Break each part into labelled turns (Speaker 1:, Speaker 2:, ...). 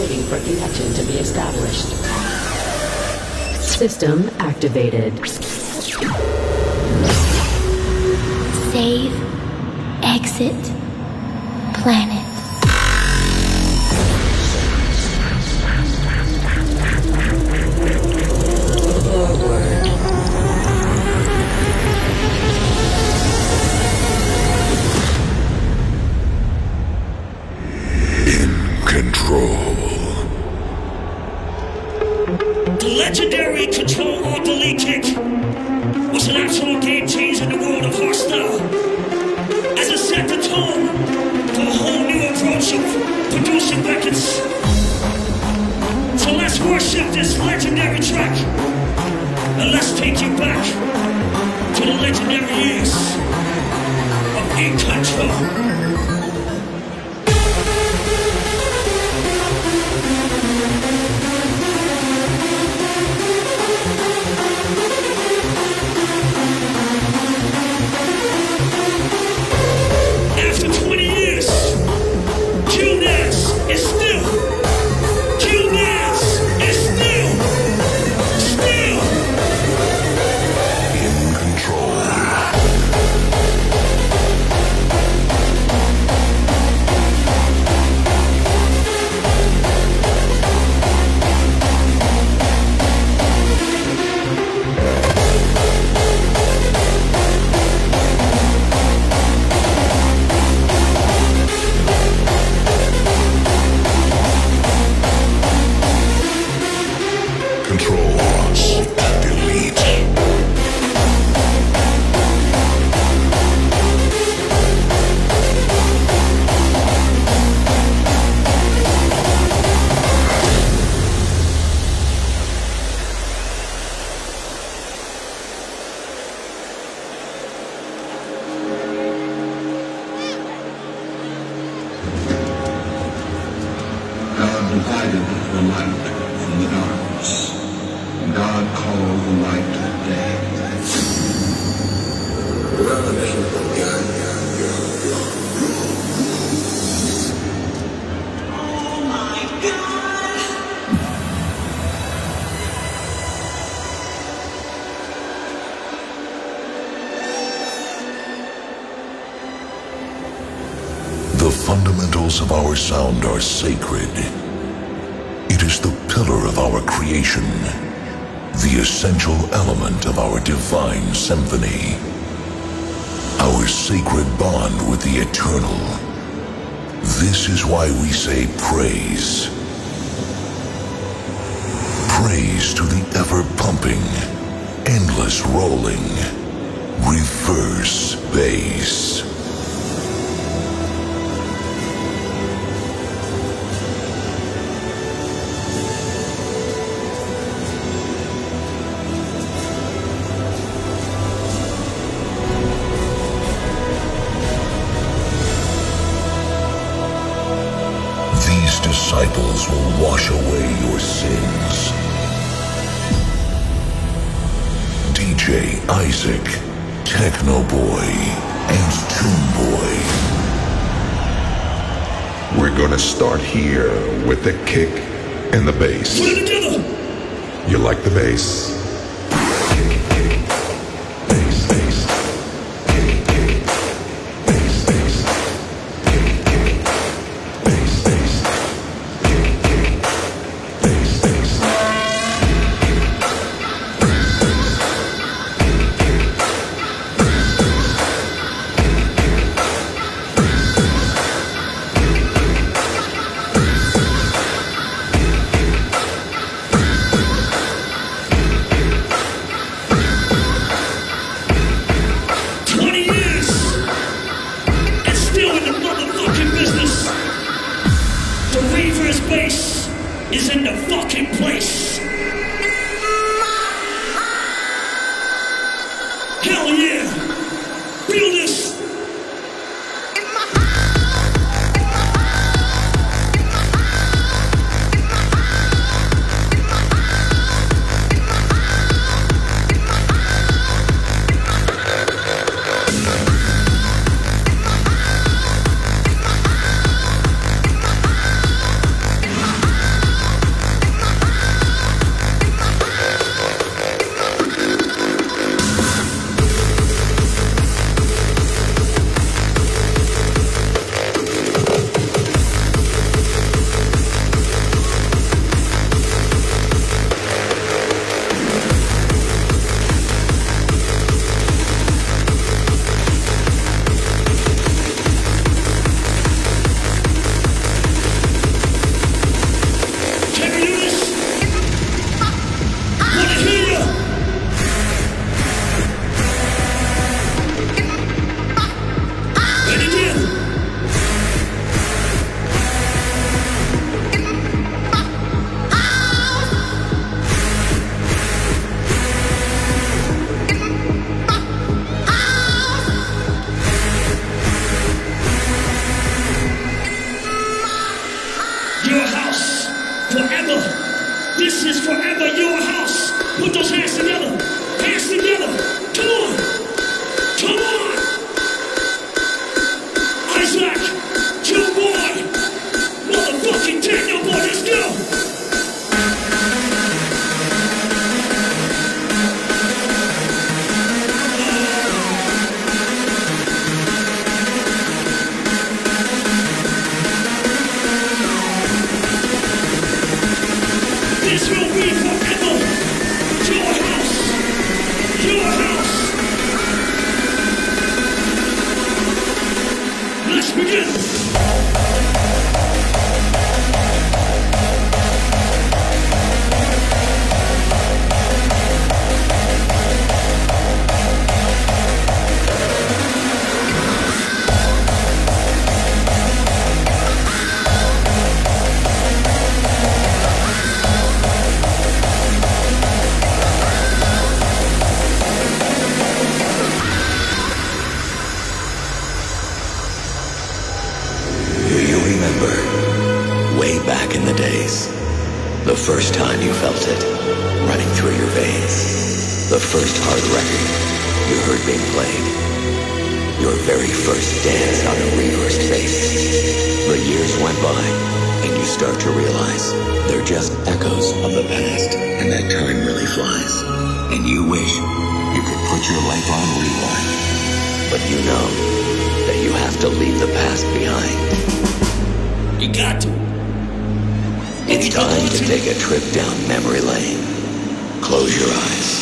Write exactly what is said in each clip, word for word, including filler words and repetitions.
Speaker 1: waiting for connection to be established. System activated.
Speaker 2: Save. Exit. Planet.
Speaker 3: Control. The legendary Control or Delete kick was an absolute game changer in the world of hardstyle, as it set the tone for a whole new approach of producing records. So let's worship this legendary track, and let's take you back to the legendary years of In Control.
Speaker 4: Of our sound are sacred. It is the pillar of our creation, the essential element of our divine symphony, our sacred bond with the eternal. This is why we say praise. Praise to the ever-pumping, endless rolling, reverse bass. Disciples will wash away your sins. D J Isaac, Techno Boy, and Toon Boy.
Speaker 5: We're gonna start here with the kick and the bass.
Speaker 3: Put it together.
Speaker 5: You like the bass? Kick, kick, bass, bass. Kick, kick, bass, bass. Kick, kick, bass, bass.
Speaker 3: Forever. This is forever your house. Put those hands together. Hands together. Come on. Come on. Isaac. Joe Boy. Motherfucking Daniel Boy. Let's go. This will be forever. Your house. Your house. Let's begin.
Speaker 6: Back in the days, the first time you felt it running through your veins, the first hard record you heard being played, your very first dance on a reversed bass. The years went by, and you start to realize they're just echoes of the past, and that time really flies. And you wish you could put your life on rewind, but you know that you have to leave the past behind.
Speaker 3: You got to.
Speaker 6: It's time to take a trip down memory lane. Close your eyes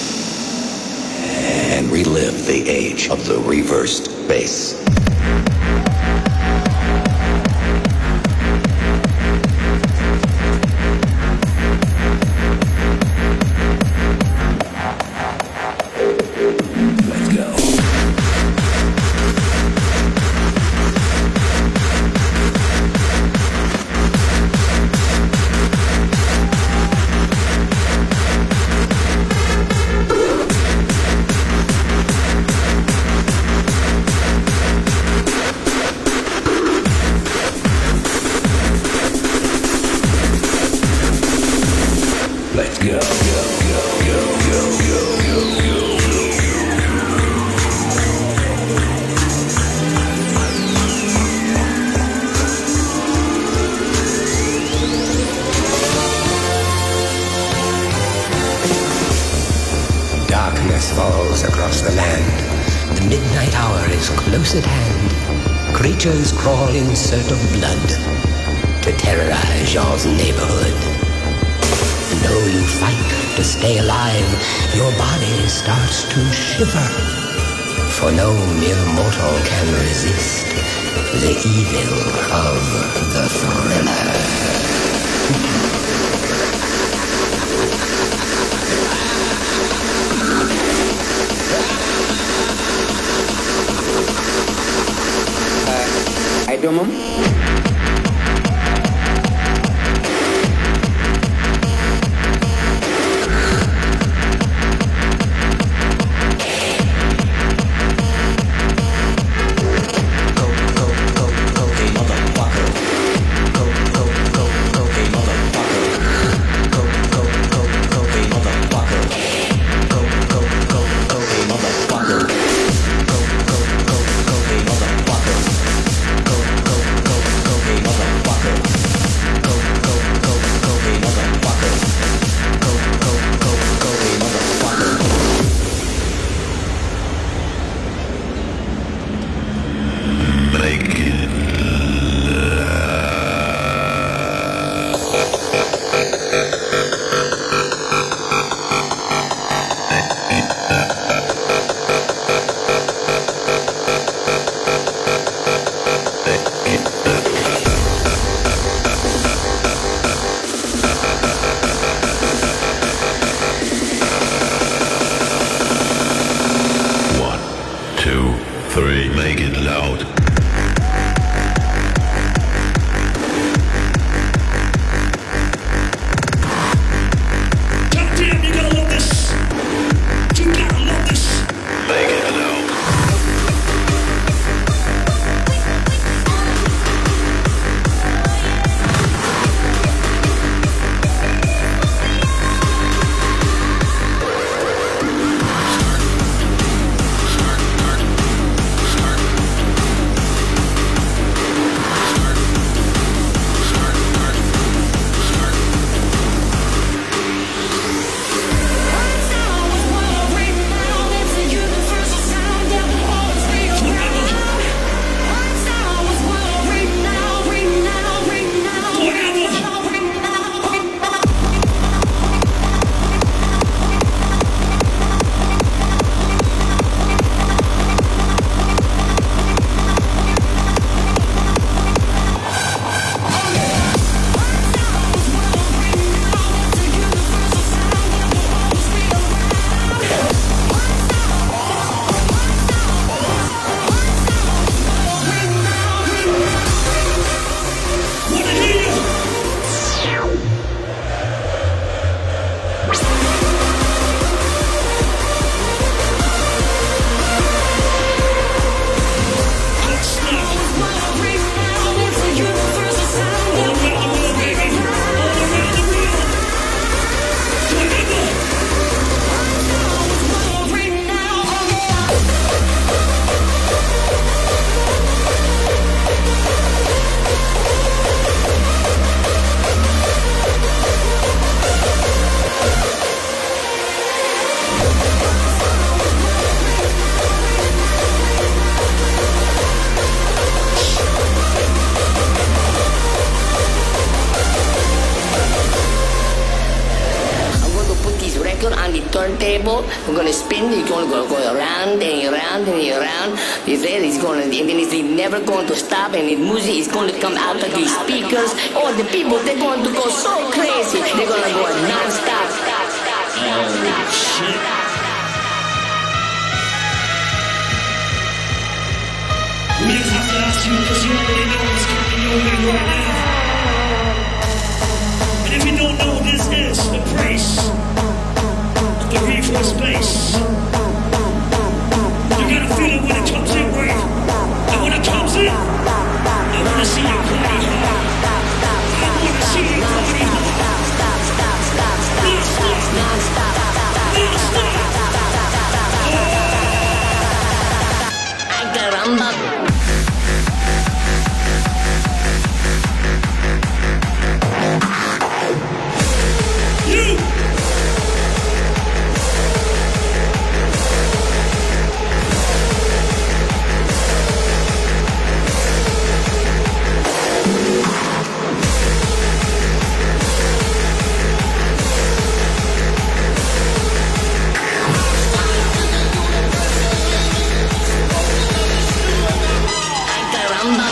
Speaker 6: and relive the age of the reversed bass. Let's go. Let's go, go, go, go, go, go, go, go.
Speaker 7: Darkness falls across the land. The midnight hour is close at hand. Creatures crawl in search of blood to terrorize y'all's neighborhood. Though you fight to stay alive, your body starts to shiver. For no mere mortal can resist the evil of the thriller.
Speaker 8: I do, Mom. turntable. We're gonna spin. It's gonna go, go around and around and around. He said it's gonna, and then it's never going to stop. And the music is going to come out of these speakers. All the people, they're going to go so crazy. They're gonna go non-stop.
Speaker 3: Oh shit! We don't have to ask you because you already know what's coming your way right now. And if you don't know, this is the price of the reefer space. You gotta feel it when it comes in, right? And when it comes in, I wanna see you party hard. I wanna see you party hard. Non-stop, non-stop, non-stop.
Speaker 8: Ay, caramba.
Speaker 3: You!
Speaker 8: Ay, caramba.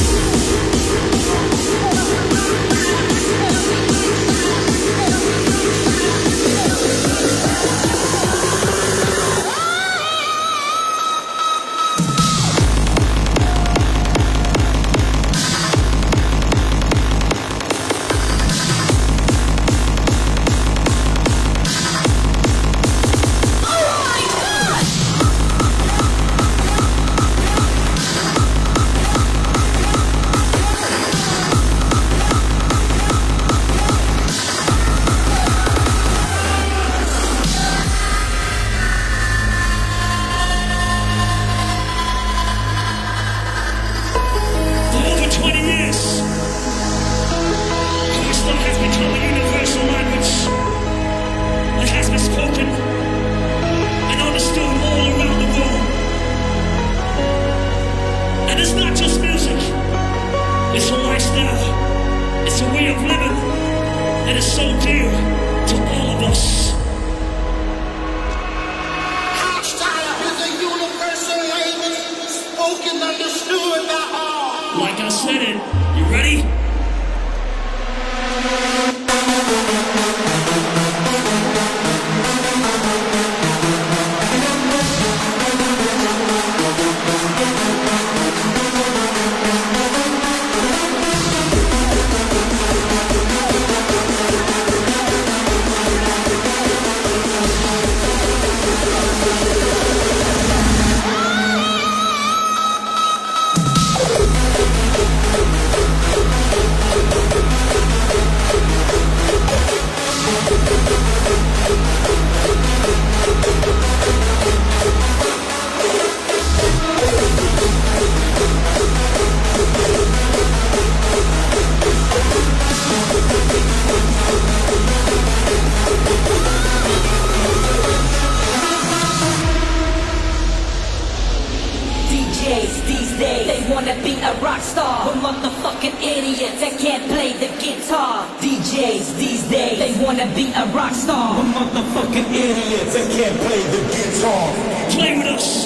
Speaker 8: For over twenty years, Hardstyle has become a universal language that has been spoken and understood all around the world. And it's not just music, it's a lifestyle, it's a way of living that is so dear to all of us.
Speaker 9: Hardstyle is a universal language spoken, understood by all.
Speaker 3: Like I said it, you ready?
Speaker 10: D Js these days, they wanna be a rock star, but motherfucking idiots that can't play the guitar. D Js these days, they wanna be a rock star, but motherfucking idiots that can't play the guitar.
Speaker 3: Play with us!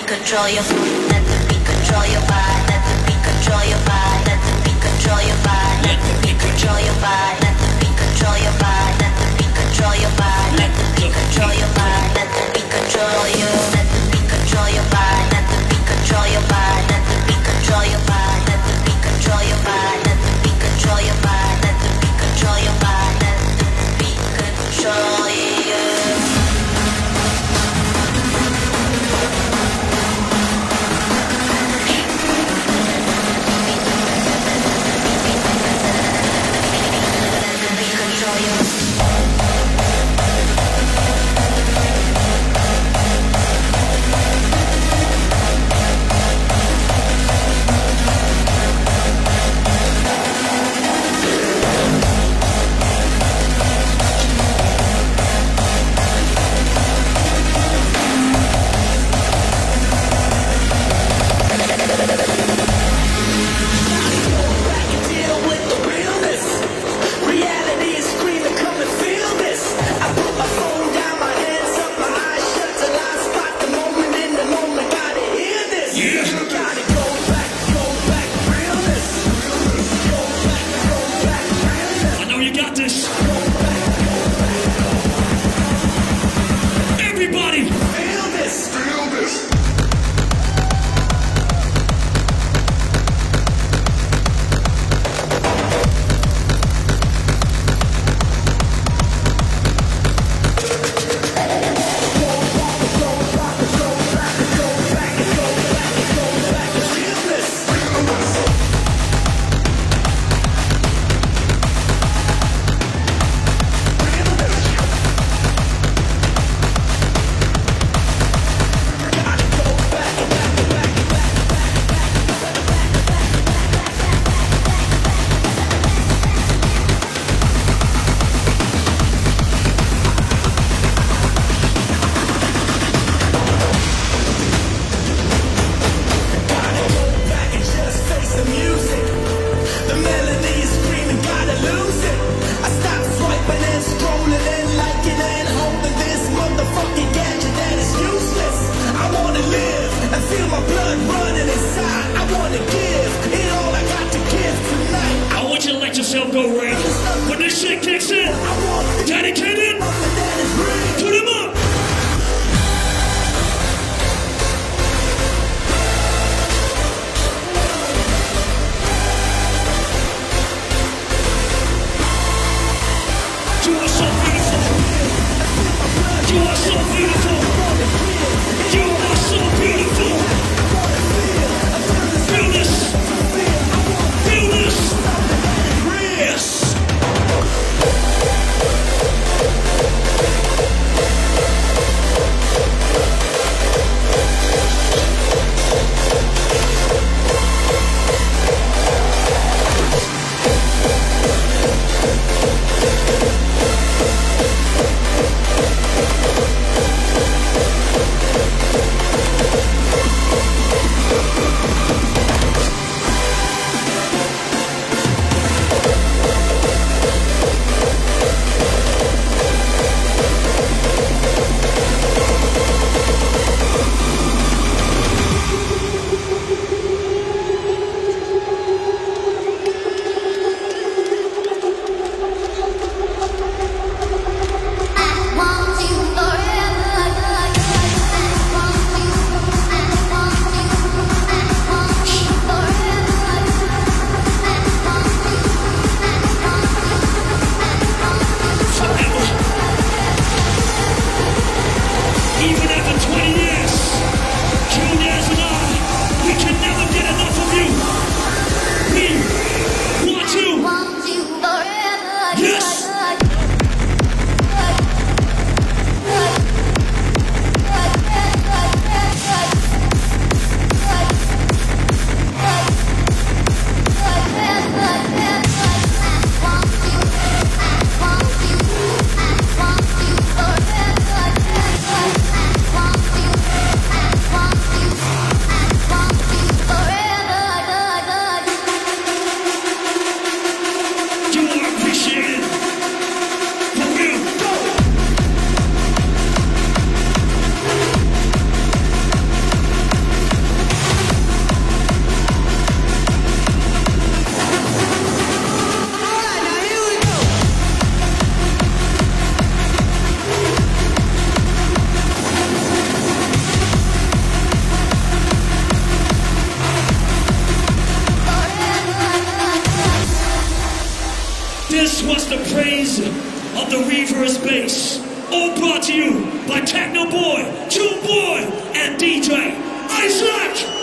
Speaker 11: beat control your, let the beat control your body, let the beat control your body, let the beat control your body, let the beat control your body, let the beat control your body, let the beat control your body, let the beat control your body, let the beat control you, let the beat control your body, let the beat control your body, let the beat control your body, let the beat control your body, let the beat control your body, let the beat control your body, let the beat control you.
Speaker 3: Feel this. This was the praise of the reverse bass. All brought to you by Techno Boy, Tune Boy, and D J Isaac.